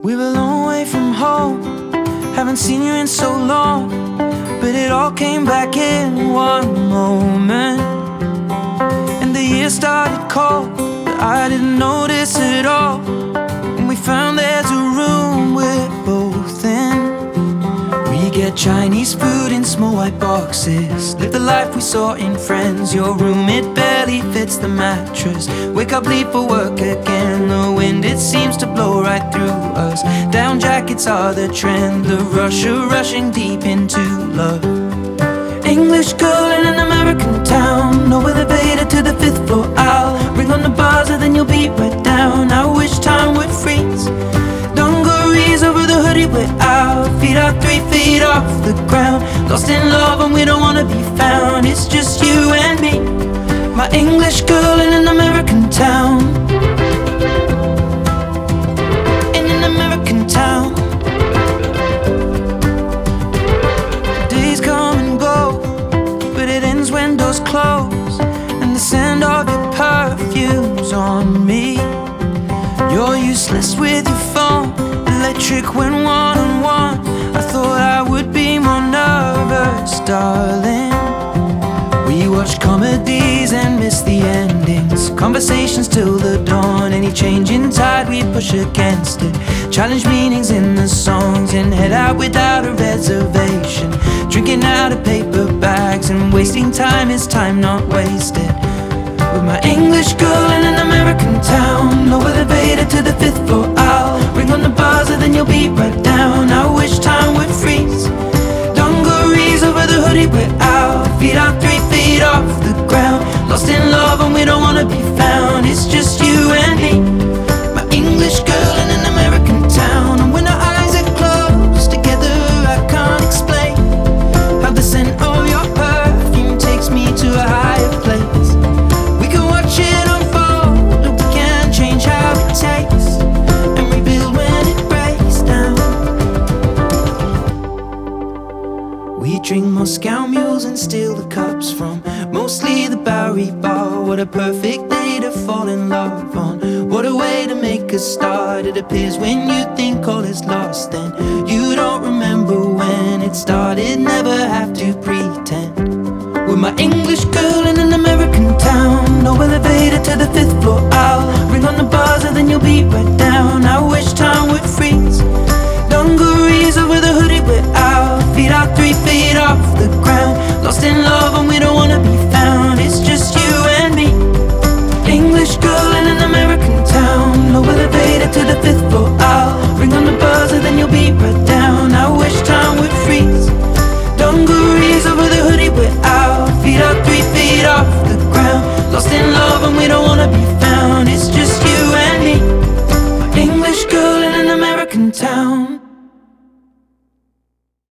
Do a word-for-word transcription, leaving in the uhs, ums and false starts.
We're a long way from home, haven't seen you in so long, but it all came back in one moment. And the year started cold, but I didn't notice it all. And we found there's a room we're both in. We get Chinese food in small white boxes, live the life we saw in Friends. Your room, it barely fits the mattress. Wake up, leave for work again. The wind, it seems to blow right through us. Down jackets are the trend, the rush of rushing deep into love. English girl in an American town, no elevator to the fifth floor. I'll ring on the buzzer, then you'll be right down. I wish time would freeze. Dungarees over the hoodie, we're out. Feet are three feet off the ground. Lost in love and we don't wanna be found. It's just you and me, my English girl in an American town. In an American town. Days come and go, but it ends when doors close, and the scent of your perfume's on me. You're useless with your phone, electric when one-on-one. I thought I would be more nervous, darling. We watch comedies and miss the endings, conversations till the dawn. Any change in tide, we push against it. Challenge meanings in the songs and head out without a reservation. Drinking out of paper bags and wasting time is time not wasted. With my English girl in an American town, no elevator to the fifth floor. I'll ring on the buzzer, then you'll be right down. I wish time would freeze. Dungarees over the hoodie, we're out. Feet are three feet off the ground. Lost in love and we don't wanna be found. It's just you and me, my English girl in an American town. And when our eyes are closed together, I can't explain how the scent of your perfume takes me to a higher place. We can watch it unfold, or we can change how it tastes and rebuild when it breaks down. We drink Moscow mules and steal the cups from mostly the Bowery Bar. What a perfect day to fall in love on. What a way to make a start. It appears when you think all is lost, then you don't remember when it started. Never have to pretend. With my English girl in an American town, no elevator to the fifth floor. I'll ring on the buzzer, then you'll be right down. I wish time would freeze. Dungarees over the hoodie, we're out. Feet are three feet off the ground. Lost in love and we don't wanna be found. It's just you and me, English girl in an American town. No elevator to the fifth floor. I'll ring on the buzzer, then you'll be right down. I wish time would freeze. Dungarees over the hoodie, we're out. Feet are three feet off the ground. Lost in love and we don't wanna be found.